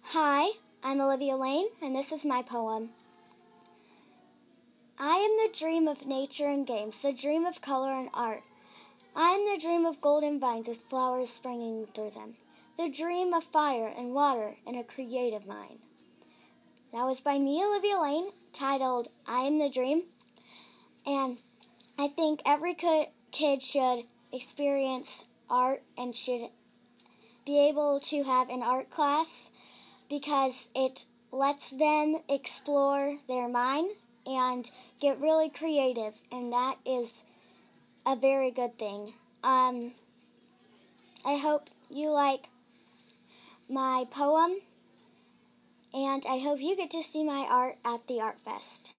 Hi, I'm Olivia Lane, and this is my poem. I am the dream of nature and games, the dream of color and art. I am the dream of golden vines with flowers springing through them, the dream of fire and water and a creative mind. That was by me, Olivia Lane, titled I Am the Dream. And I think every kid should experience art and should be able to have an art class because it lets them explore their mind and get really creative, and that is a very good thing. I hope you like my poem, and I hope you get to see my art at the Art Fest.